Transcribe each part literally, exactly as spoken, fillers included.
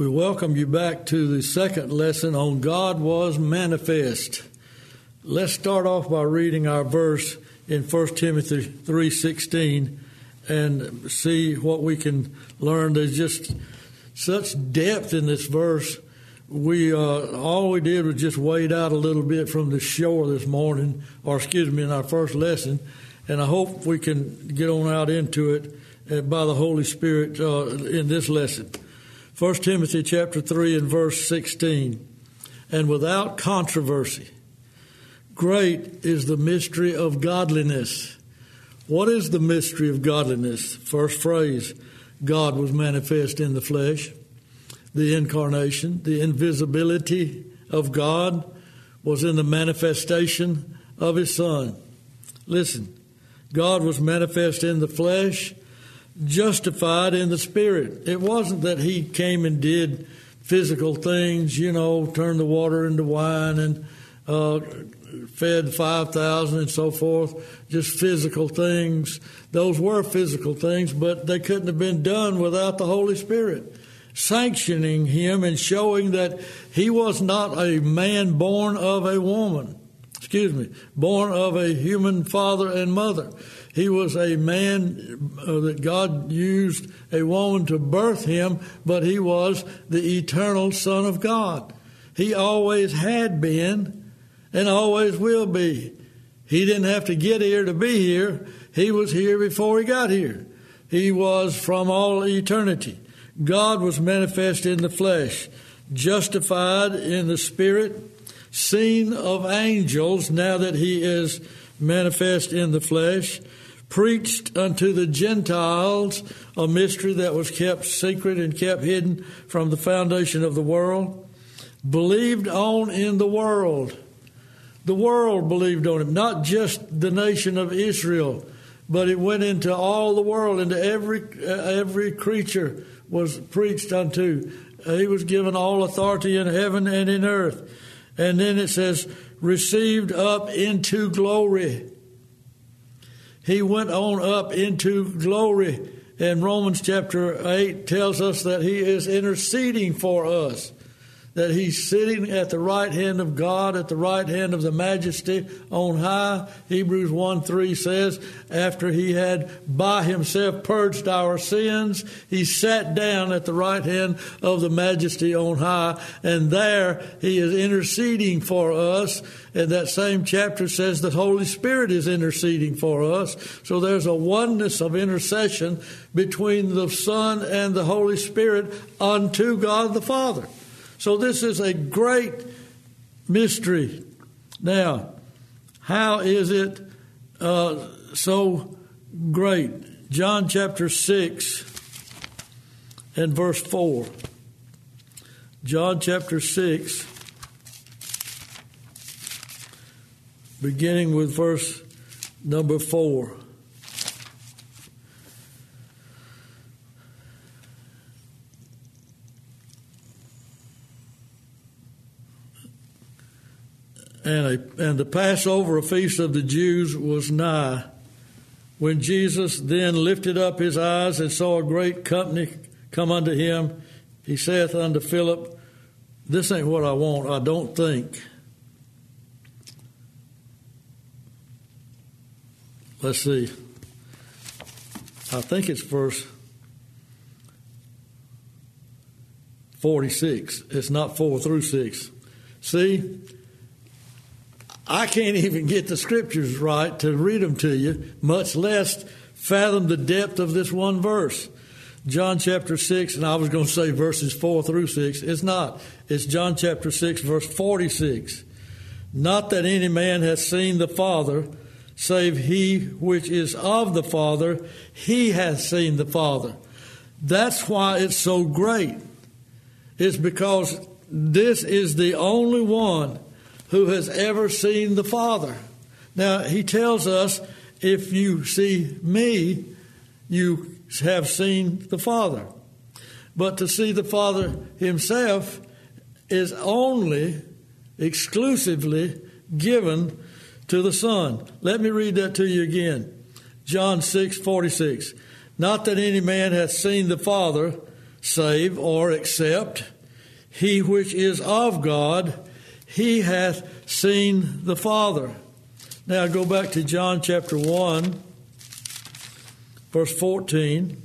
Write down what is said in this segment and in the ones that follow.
We welcome you back to the second lesson on God was manifest. Let's start off by reading our verse in First Timothy three sixteen and see what we can learn. There's just such depth in this verse. We uh, all we did was just wade out a little bit from the shore this morning, or excuse me, in our first lesson, and I hope we can get on out into it uh, by the Holy Spirit uh, in this lesson. First Timothy chapter three and verse sixteen, and without controversy, great is the mystery of godliness. What is the mystery of godliness? First phrase, God was manifest in the flesh. The incarnation, the invisibility of God was in the manifestation of His Son. Listen, God was manifest in the flesh, justified in the Spirit. It wasn't that He came and did physical things, you know, turned the water into wine and uh, fed five thousand and so forth, just physical things. Those were physical things, but they couldn't have been done without the Holy Spirit sanctioning Him and showing that He was not a man born of a woman, excuse me, born of a human father and mother. He was a man uh, that God used a woman to birth Him, but He was the eternal Son of God. He always had been and always will be. He didn't have to get here to be here. He was here before He got here. He was from all eternity. God was manifest in the flesh, justified in the Spirit, seen of angels now that He is manifest in the flesh, preached unto the Gentiles a mystery that was kept secret and kept hidden from the foundation of the world, believed on in the world. The world believed on Him, not just the nation of Israel, but it went into all the world, into every uh, every creature was preached unto. Uh, he was given all authority in heaven and in earth. And then it says, received up into glory. He went on up into glory. And Romans chapter eight tells us that He is interceding for us, that He's sitting at the right hand of God, at the right hand of the Majesty on high. Hebrews one three says, after He had by Himself purged our sins, He sat down at the right hand of the Majesty on high, and there He is interceding for us. And that same chapter says the Holy Spirit is interceding for us. So there's a oneness of intercession between the Son and the Holy Spirit unto God the Father. So this is a great mystery. Now, how is it uh, so great? John chapter six and verse four. John chapter six, beginning with verse number four. And, a, and the Passover, a feast of the Jews, was nigh. When Jesus then lifted up His eyes and saw a great company come unto Him, He saith unto Philip, this ain't what I want, I don't think. Let's see. I think it's verse forty-six. It's not four through six. See? I can't even get the scriptures right to read them to you, much less fathom the depth of this one verse. John chapter six, and I was going to say verses four through six. It's not. It's John chapter six, verse forty-six. Not that any man hath seen the Father, save he which is of the Father, he hath seen the Father. That's why it's so great. It's because this is the only one who has ever seen the Father. Now, He tells us, if you see me, you have seen the Father. But to see the Father Himself is only, exclusively given to the Son. Let me read that to you again. John six forty-six. Not that any man hath seen the Father, save or except he which is of God, he hath seen the Father. Now go back to John chapter one, verse fourteen.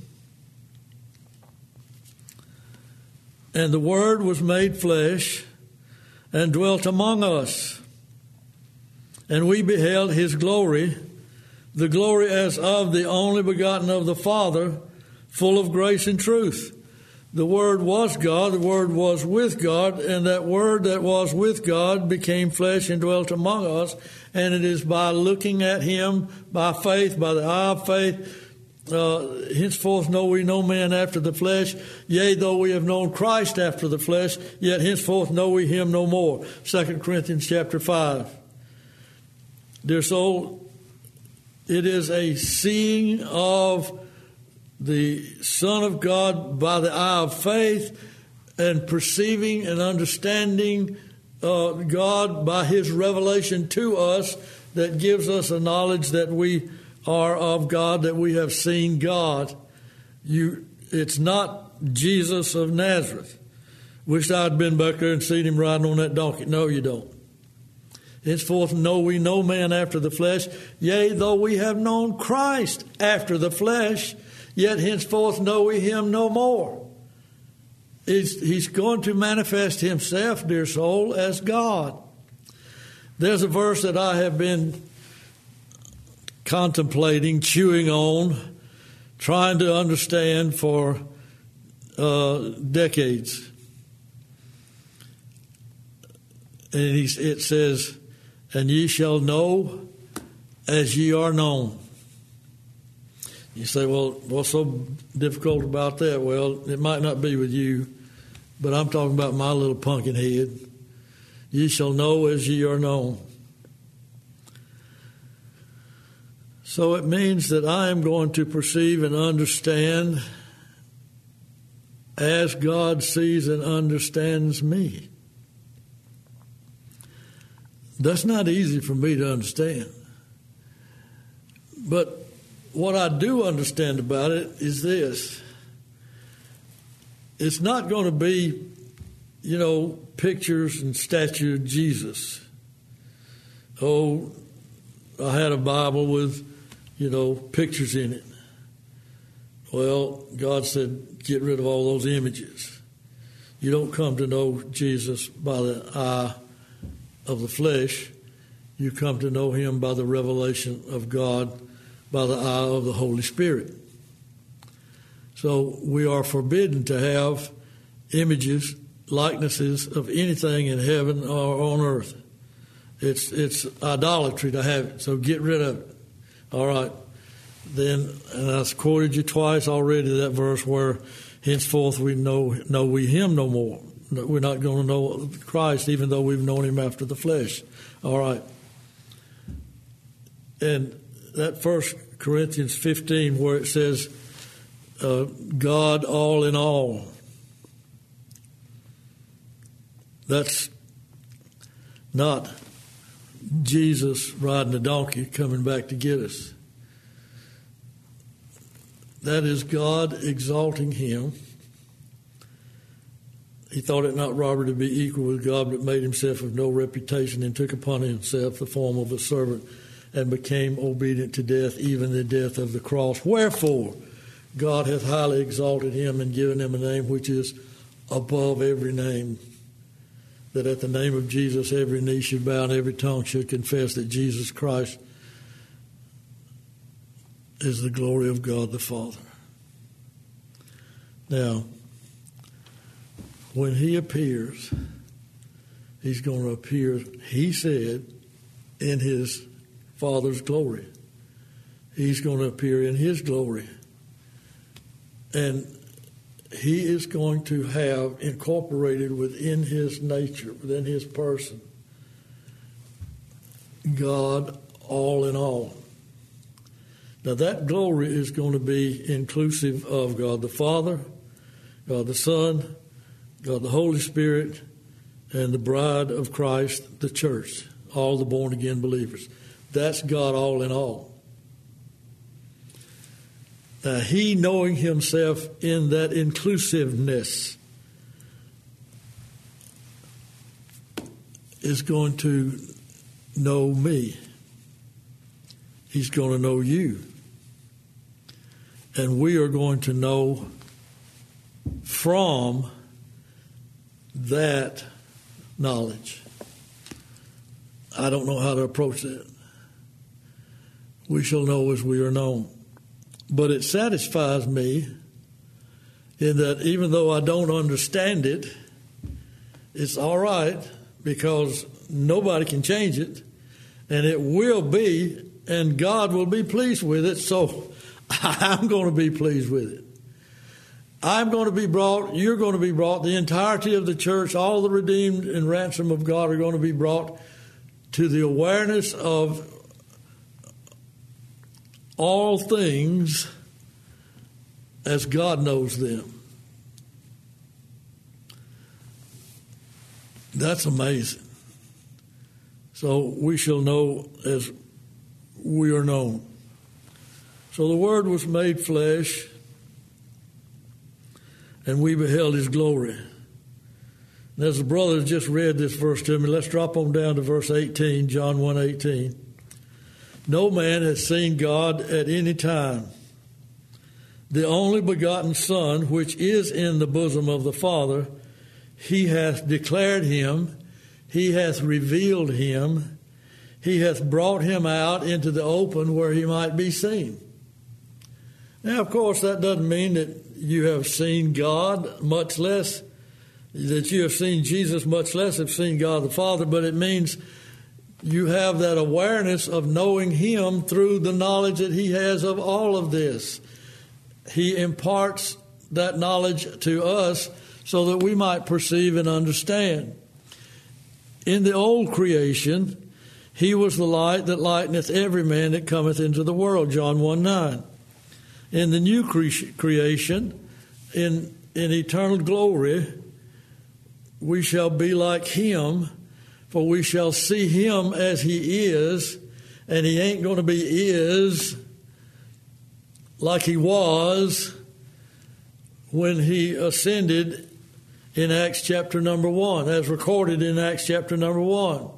And the Word was made flesh and dwelt among us. And we beheld his glory, the glory as of the only begotten of the Father, full of grace and truth. The Word was God, the Word was with God, and that Word that was with God became flesh and dwelt among us. And it is by looking at him by faith, by the eye of faith, uh, henceforth know we no man after the flesh. Yea, though we have known Christ after the flesh, yet henceforth know we him no more. Second Corinthians chapter five. Dear soul, it is a seeing of the Son of God by the eye of faith and perceiving and understanding uh, God by his revelation to us that gives us a knowledge that we are of God, that we have seen God. You, it's not Jesus of Nazareth. Wish I'd been back there and seen him riding on that donkey. No, you don't. Henceforth know we no man after the flesh. Yea, though we have known Christ after the flesh, yet henceforth know we him no more. He's, he's going to manifest himself, dear soul, as God. There's a verse that I have been contemplating, chewing on, trying to understand for uh, decades. And he, it says, and ye shall know as ye are known. You say, well, what's so difficult about that? Well, it might not be with you, but I'm talking about my little pumpkin head. Ye shall know as ye are known. So it means that I am going to perceive and understand as God sees and understands me. That's not easy for me to understand. But what I do understand about it is this. It's not going to be, you know, pictures and statue of Jesus. Oh, I had a Bible with, you know, pictures in it. Well, God said, get rid of all those images. You don't come to know Jesus by the eye of the flesh. You come to know him by the revelation of God, by the eye of the Holy Spirit. So we are forbidden to have images, likenesses of anything in heaven or on earth. It's it's idolatry to have it, so get rid of it. All right. Then, and I've quoted you twice already that verse where henceforth we know know we him no more. We're not going to know Christ even though we've known him after the flesh. All right. And that First Corinthians fifteen where it says, uh, God all in all. That's not Jesus riding a donkey coming back to get us. That is God exalting him. He thought it not robbery to be equal with God, but made himself of no reputation and took upon himself the form of a servant and became obedient to death, even the death of the cross. Wherefore, God hath highly exalted him and given him a name which is above every name, that at the name of Jesus every knee should bow and every tongue should confess that Jesus Christ is the glory of God the Father. Now, when he appears, he's going to appear, he said, in his Father's glory. He's going to appear in his glory. And he is going to have incorporated within his nature, within his person, God all in all. Now that glory is going to be inclusive of God the Father, God the Son, God the Holy Spirit, and the bride of Christ, the church, all the born-again believers. That's God all in all. Uh, he knowing himself in that inclusiveness is going to know me. He's going to know you. And we are going to know from that knowledge. I don't know how to approach that. We shall know as we are known. But it satisfies me in that even though I don't understand it, it's all right because nobody can change it, and it will be, and God will be pleased with it, so I'm going to be pleased with it. I'm going to be brought, you're going to be brought, the entirety of the church, all the redeemed and ransom of God are going to be brought to the awareness of all things as God knows them. That's amazing. So we shall know as we are known. So the Word was made flesh, and we beheld His glory. And as the brother just read this verse to me, let's drop on down to verse eighteen, John one eighteen. No man has seen God at any time. The only begotten Son, which is in the bosom of the Father, He hath declared Him, He hath revealed Him, He hath brought Him out into the open where He might be seen. Now, of course, that doesn't mean that you have seen God, much less that you have seen Jesus, much less have seen God the Father, but it means you have that awareness of knowing Him through the knowledge that He has of all of this. He imparts that knowledge to us so that we might perceive and understand. In the old creation, He was the light that lighteneth every man that cometh into the world, John one nine. In the new cre- creation, in, in eternal glory, we shall be like Him, for we shall see Him as He is, and He ain't going to be is like He was when He ascended in Acts chapter number one, as recorded in Acts chapter number one.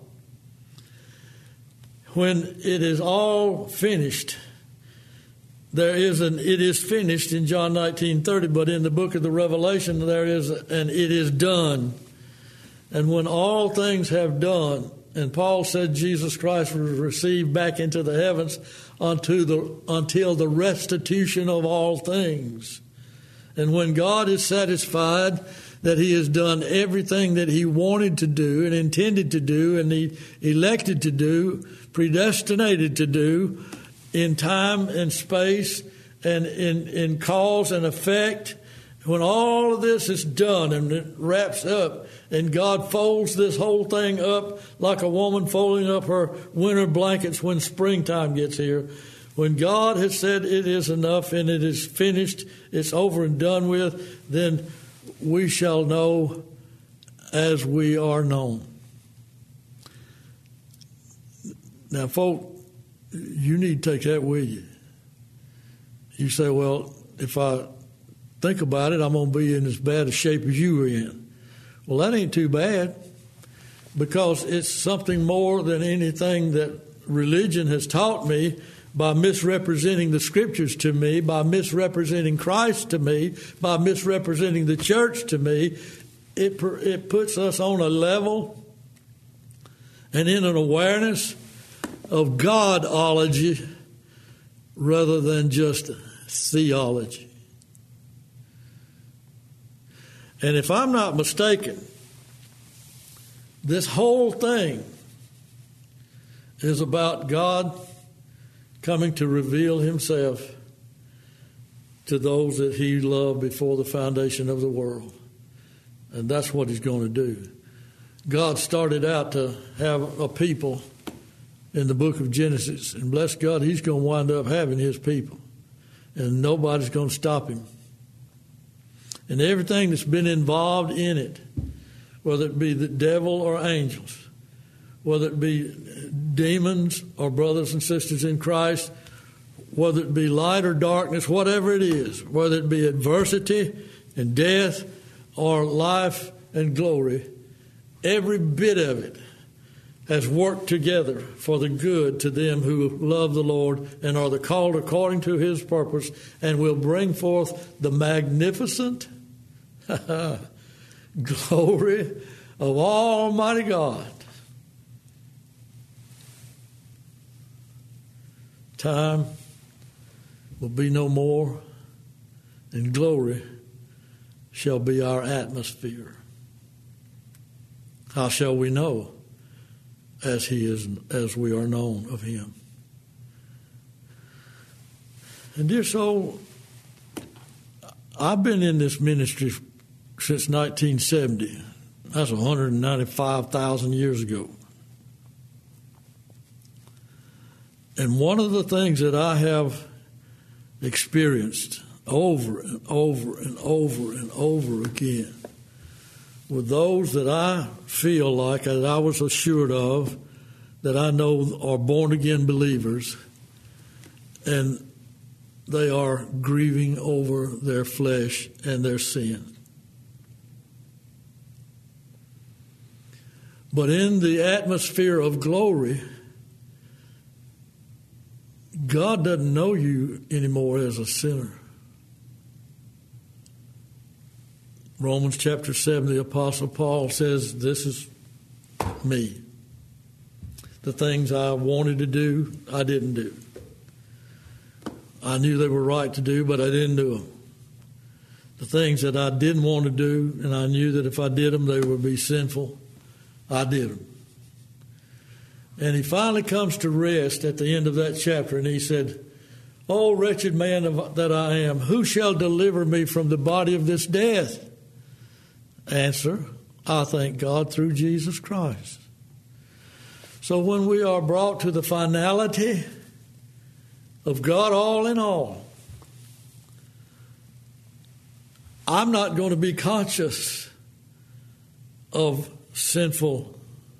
When it is all finished, there is an it is finished in John nineteen thirty, but in the book of the Revelation there is an it is done. And when all things have done, and Paul said Jesus Christ was received back into the heavens unto the, until the restitution of all things. And when God is satisfied that He has done everything that He wanted to do and intended to do and He elected to do, predestinated to do, in time and space and in, in cause and effect, when all of this is done and it wraps up and God folds this whole thing up like a woman folding up her winter blankets when springtime gets here, when God has said it is enough and it is finished, it's over and done with, then we shall know as we are known. Now, folk, you need to take that with you. You say, well, if I think about it, I'm going to be in as bad a shape as you are in. Well, that ain't too bad, because it's something more than anything that religion has taught me by misrepresenting the Scriptures to me, by misrepresenting Christ to me, by misrepresenting the church to me. It, it puts us on a level and in an awareness of Godology rather than just theology. And if I'm not mistaken, this whole thing is about God coming to reveal Himself to those that He loved before the foundation of the world. And that's what He's going to do. God started out to have a people in the book of Genesis, and bless God, He's going to wind up having His people, and nobody's going to stop Him. And everything that's been involved in it, whether it be the devil or angels, whether it be demons or brothers and sisters in Christ, whether it be light or darkness, whatever it is, whether it be adversity and death or life and glory, every bit of it has worked together for the good to them who love the Lord and are the called according to his purpose, and will bring forth the magnificent glory of Almighty God. Time will be no more, and glory shall be our atmosphere. How shall we know? As he is, as we are known of him. And dear soul, I've been in this ministry since nineteen seventy. That's one hundred ninety-five thousand years ago. And one of the things that I have experienced over and over and over and over again with those that I feel like, that I was assured of, that I know are born-again believers, and they are grieving over their flesh and their sin. But in the atmosphere of glory, God doesn't know you anymore as a sinner. Romans chapter seven, the Apostle Paul says, this is me. The things I wanted to do, I didn't do. I knew they were right to do, but I didn't do them. The things that I didn't want to do, and I knew that if I did them, they would be sinful, I did them. And he finally comes to rest at the end of that chapter, and he said, "O wretched man that I am, who shall deliver me from the body of this death?" Answer, I thank God through Jesus Christ. So when we are brought to the finality of God all in all, I'm not going to be conscious of sinful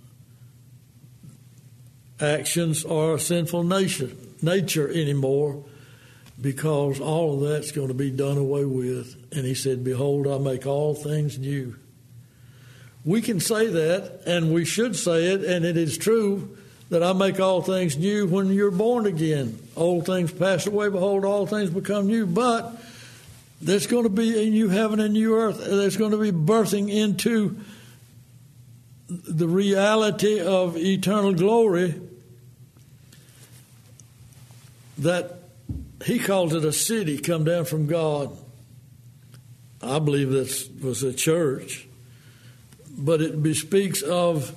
actions or sinful nature, nature anymore, because all of that's going to be done away with. And he said, "Behold, I make all things new." We can say that, and we should say it, and it is true that I make all things new when you're born again. Old things pass away, behold, all things become new. But there's going to be a new heaven and new earth. There's going to be birthing into the reality of eternal glory that he calls it a city come down from God. I believe this was a church, but it bespeaks of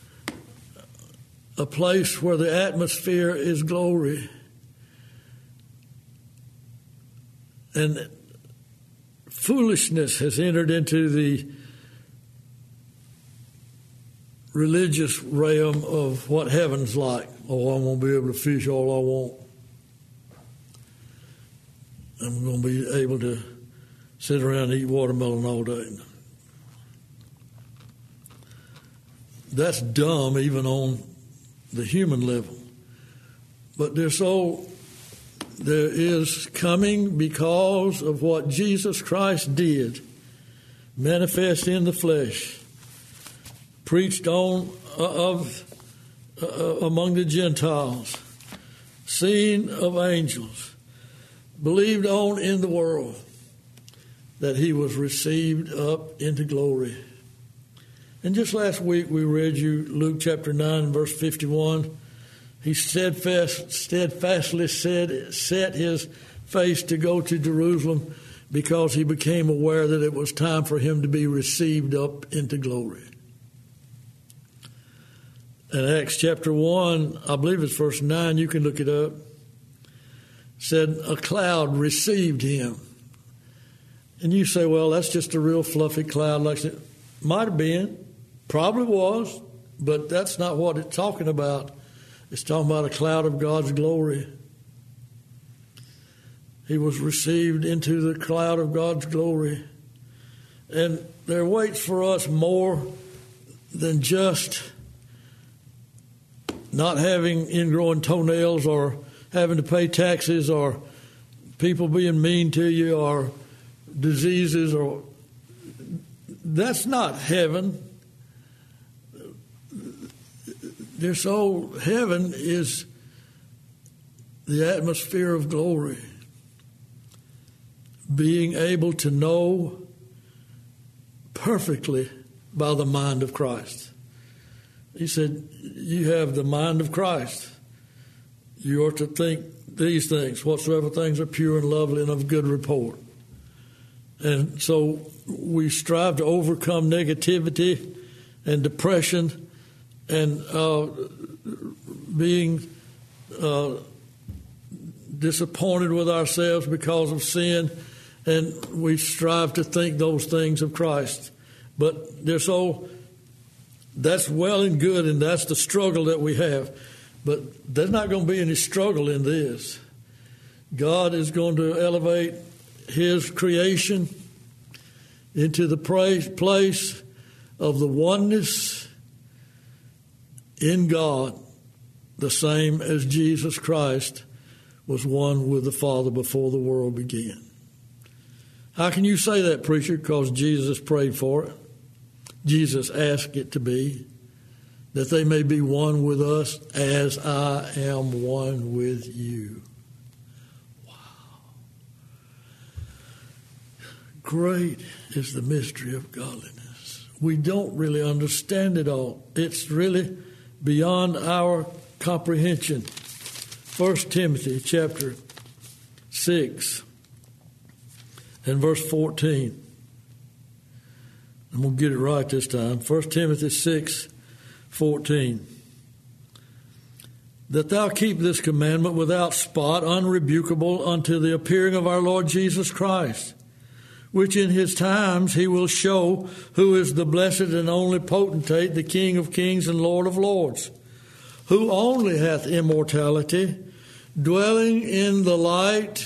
a place where the atmosphere is glory. And foolishness has entered into the religious realm of what heaven's like. Oh, I'm going to be able to fish all I want. I'm going to be able to sit around and eat watermelon all day. That's dumb even on the human level. But there's so there is coming because of what Jesus Christ did, manifest in the flesh, preached on uh, of uh, among the Gentiles, seen of angels, believed on in the world, that he was received up into glory. And just last week we read you Luke chapter nine, verse fifty-one. He steadfast, steadfastly said, set his face to go to Jerusalem because he became aware that it was time for him to be received up into glory. In Acts chapter one, I believe it's verse nine, you can look it up, said a cloud received him. And you say, well, that's just a real fluffy cloud. Like it might have been, probably was, but that's not what it's talking about. It's talking about a cloud of God's glory. He was received into the cloud of God's glory. And there waits for us more than just not having ingrowing toenails or having to pay taxes or people being mean to you or diseases, or that's not heaven. Their soul, heaven is the atmosphere of glory. Being able to know perfectly by the mind of Christ. He said, you have the mind of Christ. You are to think these things, whatsoever things are pure and lovely and of good report. And so we strive to overcome negativity and depression and uh, being uh, disappointed with ourselves because of sin, and we strive to think those things of Christ. But they're so, that's well and good, and that's the struggle that we have. But there's not going to be any struggle in this. God is going to elevate His creation into the place of the oneness in God, the same as Jesus Christ was one with the Father before the world began. How can you say that, preacher? Because Jesus prayed for it. Jesus asked it to be, that they may be one with us as I am one with you. Wow. Great is the mystery of godliness. We don't really understand it all. It's really beyond our comprehension. First Timothy chapter six and verse fourteen. I'm going to get it right this time. First Timothy six, fourteen. That thou keep this commandment without spot, unrebukable, unto the appearing of our Lord Jesus Christ, which in his times he will show who is the blessed and only potentate, the King of kings and Lord of lords, who only hath immortality, dwelling in the light.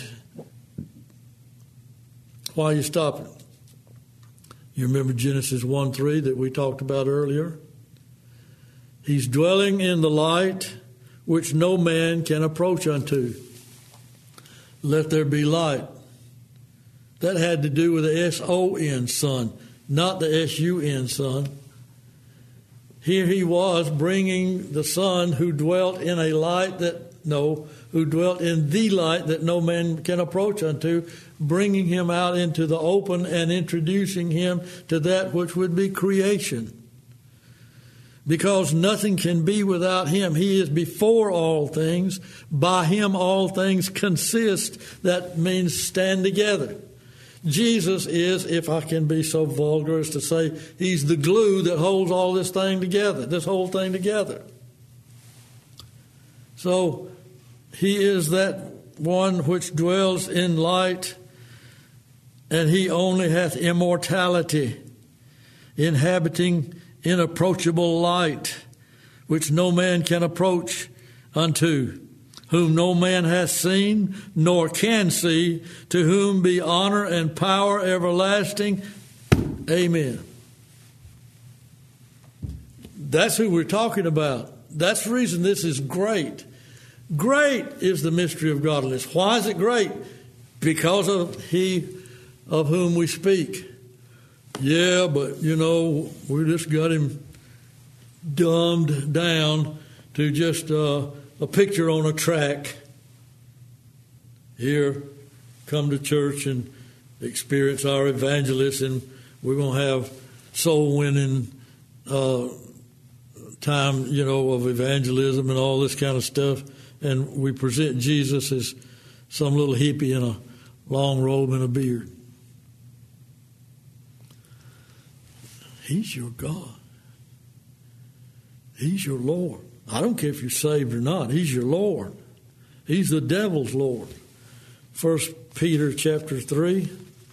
Why are you stopping? You remember Genesis one three that we talked about earlier? He's dwelling in the light which no man can approach unto. Let there be light. That had to do with the S O N, son, not the S U N, son. Here he was bringing the Son who dwelt in a light that, no, who dwelt in the light that no man can approach unto, bringing him out into the open and introducing him to that which would be creation. Because nothing can be without him. He is before all things. By him all things consist. That means stand together. Jesus is, if I can be so vulgar as to say, he's the glue that holds all this thing together, this whole thing together. So he is that one which dwells in light, and he only hath immortality, inhabiting inapproachable light, which no man can approach unto, whom no man hath seen, nor can see, to whom be honor and power everlasting. Amen. That's who we're talking about. That's the reason this is great. Great is the mystery of godliness. Why is it great? Because of he of whom we speak. Yeah, but, you know, we just got him dumbed down to just uh, a picture on a track. Here, come to church and experience our evangelist, and we're going to have soul-winning uh, time, you know, of evangelism and all this kind of stuff. And we present Jesus as some little hippie in a long robe and a beard. He's your God. He's your Lord. I don't care if you're saved or not. He's your Lord. He's the devil's Lord. First Peter chapter three.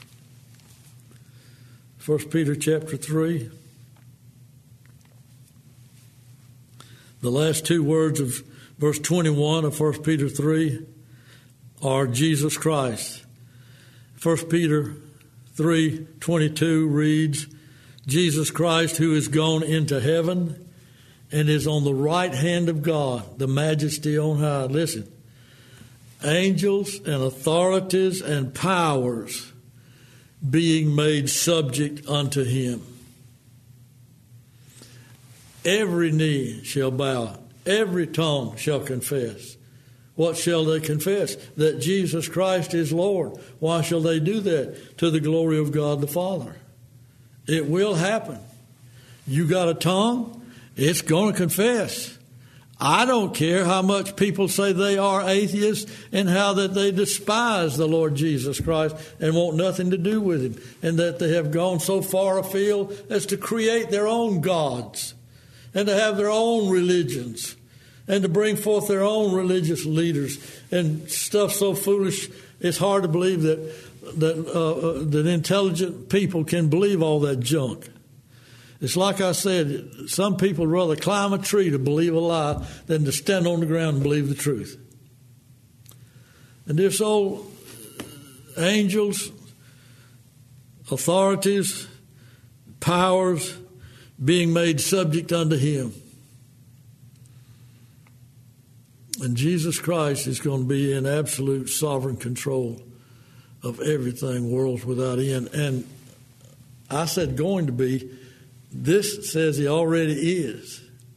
First Peter chapter three. The last two words of verse twenty-one of First Peter three are Jesus Christ. First Peter three twenty-two reads, Jesus Christ, who is gone into heaven and is on the right hand of God, the majesty on high. Listen, angels and authorities and powers being made subject unto him. Every knee shall bow, every tongue shall confess. What shall they confess? That Jesus Christ is Lord. Why shall they do that? To the glory of God the Father. It will happen. You got a tongue, it's going to confess. I don't care how much people say they are atheists and how that they despise the Lord Jesus Christ and want nothing to do with him, and that they have gone so far afield as to create their own gods and to have their own religions and to bring forth their own religious leaders and stuff so foolish. It's hard to believe that that uh, that intelligent people can believe all that junk. It's like I said, some people rather climb a tree to believe a lie than to stand on the ground and believe the truth. And this old angels, authorities, powers being made subject unto him. And Jesus Christ is going to be in absolute sovereign control of everything, worlds without end. And I said going to be. This says he already is.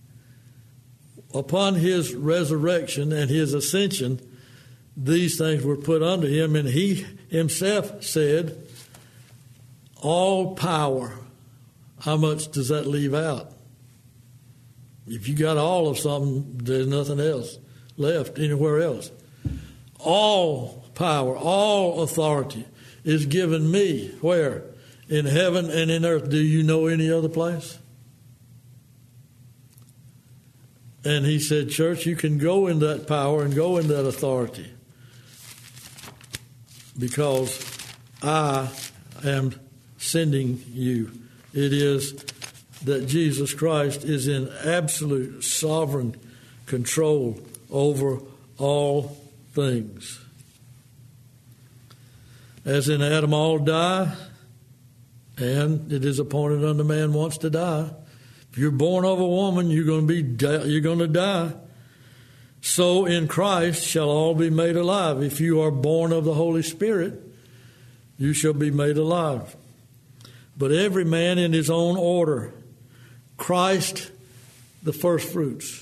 Upon his resurrection and his ascension, these things were put under him, and he himself said, all power. How much does that leave out? If you got all of something, there's nothing else left anywhere else. All power, all authority is given me. Where? In heaven and in earth. Do you know any other place? And he said, church, you can go in that power and go in that authority because I am sending you. It is that Jesus Christ is in absolute sovereign control over all things. As in Adam all die, and it is appointed unto man once to die. If you're born of a woman, you're going to be you're going to die. So in Christ shall all be made alive. If you are born of the Holy Spirit, you shall be made alive. But every man in his own order. Christ, the first fruits.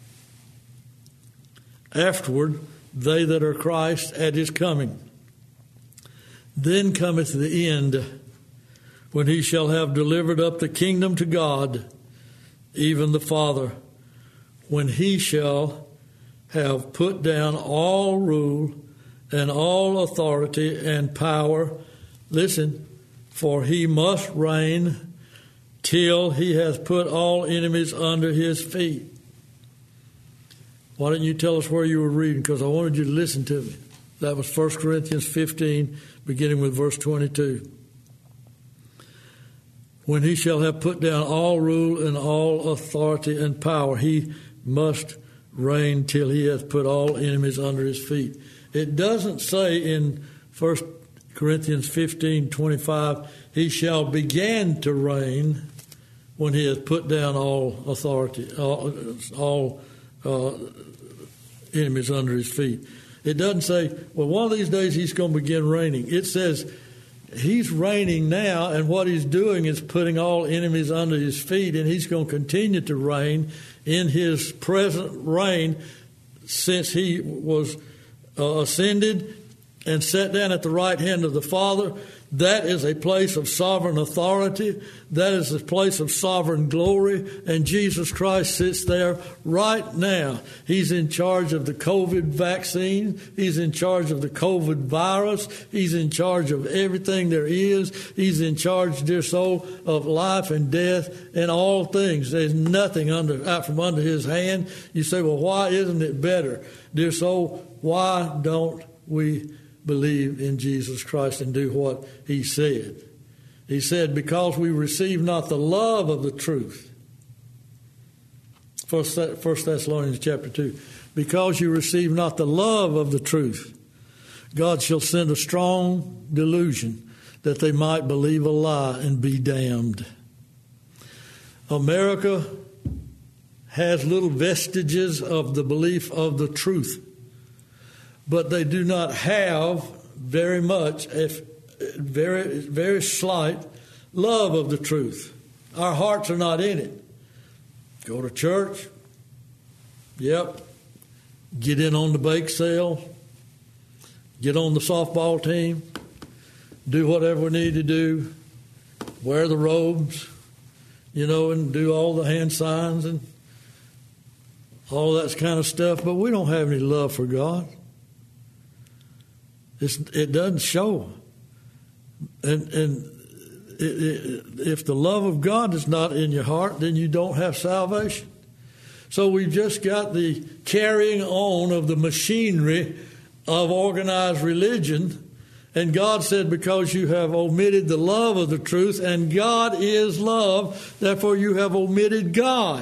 Afterward, they that are Christ at his coming. Then cometh the end, when he shall have delivered up the kingdom to God, even the Father, when he shall have put down all rule and all authority and power. Listen, for he must reign till he has put all enemies under his feet. Why didn't you tell us where you were reading? Because I wanted you to listen to me. That was First Corinthians fifteen, beginning with verse twenty-two. When he shall have put down all rule and all authority and power, he must reign till he hath put all enemies under his feet. It doesn't say in First Corinthians fifteen twenty-five, he shall begin to reign when he has put down all authority, all, all uh, enemies under his feet. It doesn't say, well, one of these days he's going to begin reigning. It says he's reigning now, and what he's doing is putting all enemies under his feet, and he's going to continue to reign in his present reign since he was uh, ascended and sat down at the right hand of the Father. That is a place of sovereign authority. That is a place of sovereign glory. And Jesus Christ sits there right now. He's in charge of the COVID vaccine. He's in charge of the COVID virus. He's in charge of everything there is. He's in charge, dear soul, of life and death and all things. There's nothing under out from under his hand. You say, well, why isn't it better? Dear soul, why don't we believe in Jesus Christ and do what he said? He said, because we receive not the love of the truth. First Thessalonians chapter two. Because you receive not the love of the truth, God shall send a strong delusion that they might believe a lie and be damned. America has little vestiges of the belief of the truth. but they do not have very much, if very, very slight love of the truth. Our hearts are not in it. Go to church. Yep. Get in on the bake sale. Get on the softball team. Do whatever we need to do. Wear the robes, you know, and do all the hand signs and all that kind of stuff. But we don't have any love for God. It's, it doesn't show. And, and it, it, if the love of God is not in your heart, then you don't have salvation. So we've just got the carrying on of the machinery of organized religion. And God said, because you have omitted the love of the truth, and God is love, therefore you have omitted God.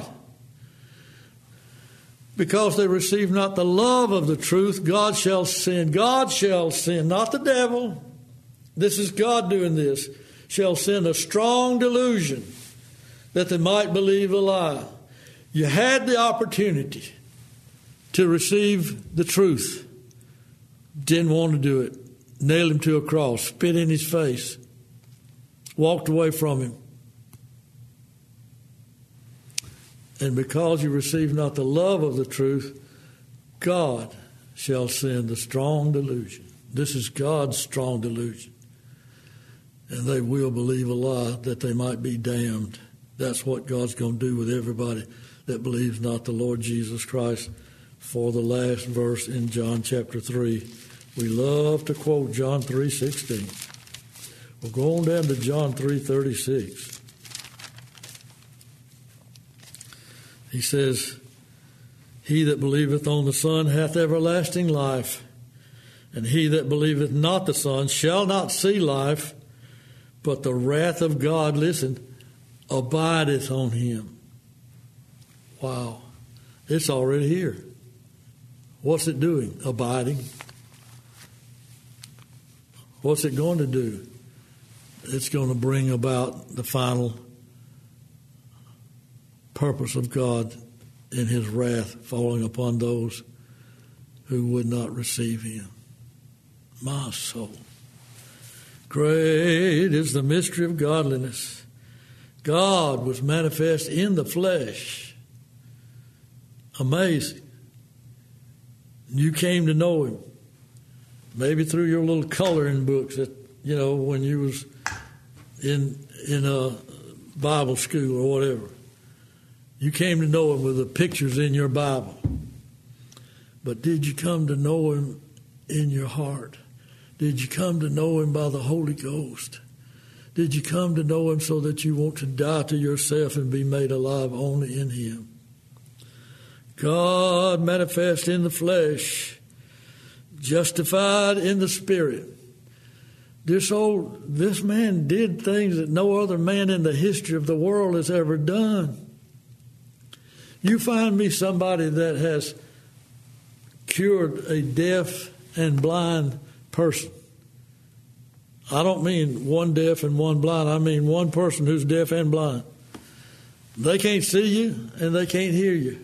Because they receive not the love of the truth, God shall sin. God shall sin, not the devil. This is God doing this. Shall send a strong delusion that they might believe a lie. You had the opportunity to receive the truth. Didn't want to do it. Nailed him to a cross. Spit in his face. Walked away from him. And because you receive not the love of the truth, God shall send a strong delusion. This is God's strong delusion. And they will believe a lie that they might be damned. That's what God's going to do with everybody that believes not the Lord Jesus Christ. For the last verse in John chapter three. We love to quote John three sixteen. We'll go on down to John three thirty-six. He says, he that believeth on the Son hath everlasting life, and he that believeth not the Son shall not see life, but the wrath of God, listen, abideth on him. Wow. It's already here. What's it doing? Abiding. What's it going to do? It's going to bring about the final purpose of God in his wrath falling upon those who would not receive him. My soul. Great is the mystery of godliness. God was manifest in the flesh. Amazing. You came to know him. Maybe through your little coloring books that, you know, when you was in in a Bible school or whatever. You came to know him with the pictures in your Bible. But did you come to know him in your heart? Did you come to know him by the Holy Ghost? Did you come to know him so that you want to die to yourself and be made alive only in him? God manifest in the flesh, justified in the spirit. This old, this man did things that no other man in the history of the world has ever done. You find me somebody that has cured a deaf and blind person. I don't mean one deaf and one blind. I mean one person who's deaf and blind. They can't see you and they can't hear you.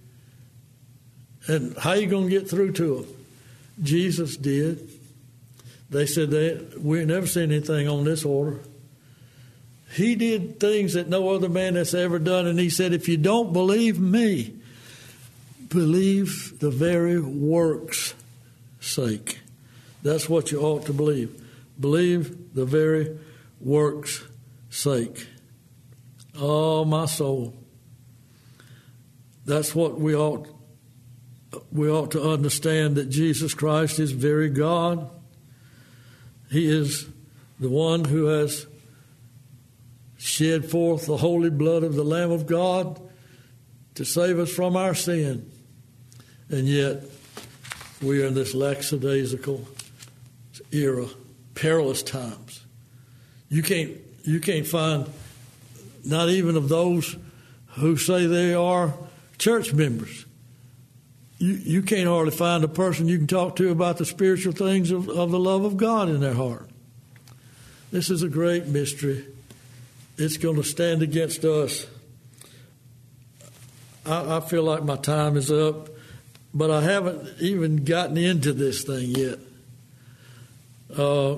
And how are you going to get through to them? Jesus did. They said, they, we ain't never seen anything on this order. He did things that no other man has ever done. And he said, if you don't believe me, believe the very works' sake. That's what you ought to believe. Believe the very works' sake. Oh, my soul. That's what we ought we ought to understand, that Jesus Christ is very God. He is the one who has shed forth the holy blood of the Lamb of God to save us from our sin. And yet, we are in this lackadaisical era, perilous times. You can't, you can't find, not even of those who say they are church members, you, you can't hardly find a person you can talk to about the spiritual things of, of the love of God in their heart. This is a great mystery. It's going to stand against us. I, I feel like my time is up. but I haven't even gotten into this thing yet. Uh,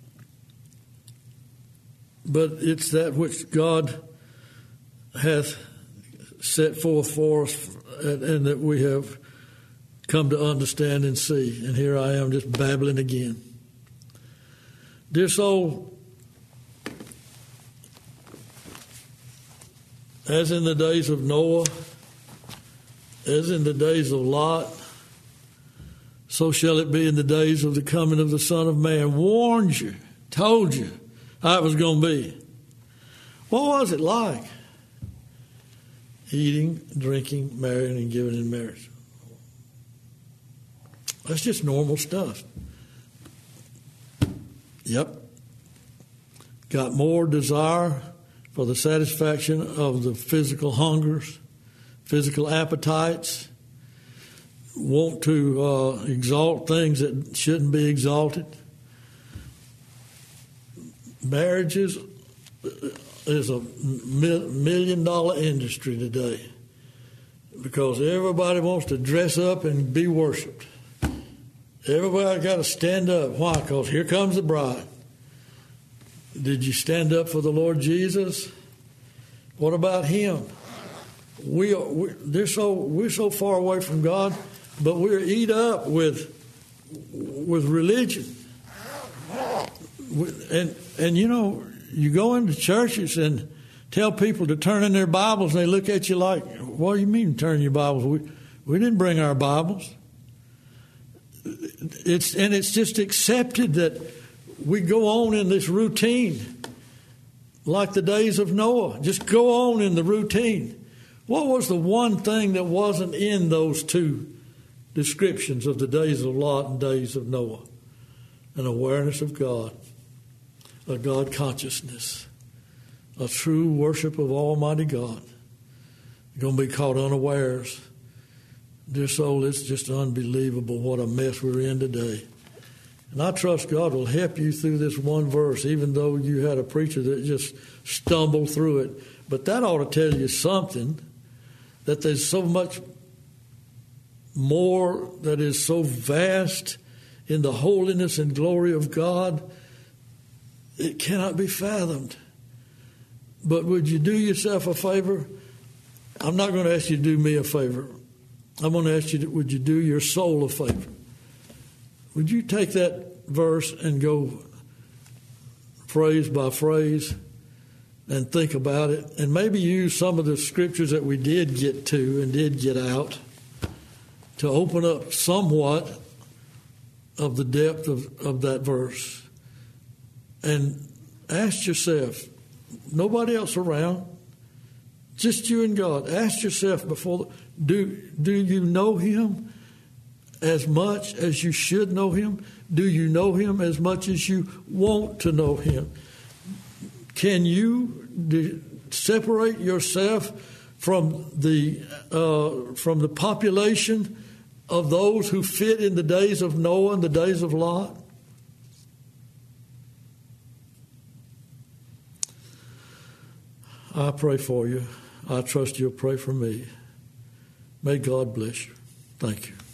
but it's that which God hath set forth for us, and, and that we have come to understand and see. And here I am just babbling again. Dear soul, as in the days of Noah, as in the days of Lot, so shall it be in the days of the coming of the Son of Man. Warned you, told you how it was going to be. What was it like? Eating, drinking, marrying, and giving in marriage. That's just normal stuff. Yep. Got more desire for the satisfaction of the physical hungers, physical appetites, want to uh, exalt things that shouldn't be exalted. Marriages is a million dollar industry today because everybody wants to dress up and be worshiped. Everybody got to stand up. Why? Because here comes the bride. Did you stand up for the Lord Jesus? What about Him? We are we, they're so we're so far away from God, but we're eat up with with religion. And and you know, you go into churches and tell people to turn in their Bibles, and they look at you like, "What do you mean turn your Bibles? We we didn't bring our Bibles." It's and it's just accepted that we go on in this routine, like the days of Noah. Just go on in the routine. What was the one thing that wasn't in those two descriptions of the days of Lot and days of Noah? An awareness of God, a God consciousness, a true worship of Almighty God. You're going to be caught unawares. Dear soul, it's just unbelievable what a mess we're in today. And I trust God will help you through this one verse, even though you had a preacher that just stumbled through it. But that ought to tell you something, that there's so much more that is so vast in the holiness and glory of God, it cannot be fathomed. But would you do yourself a favor? I'm not going to ask you to do me a favor. I'm going to ask you, to, would you do your soul a favor? Would you take that verse and go phrase by phrase and think about it, and maybe use some of the scriptures that we did get to and did get out to open up somewhat of the depth of, of that verse. And ask yourself, nobody else around, just you and God. Ask yourself before, the, do, do you know Him as much as you should know Him? Do you know Him as much as you want to know Him? Can you de- separate yourself from the uh, from the population of those who fit in the days of Noah and the days of Lot? I pray for you. I trust you'll pray for me. May God bless you. Thank you.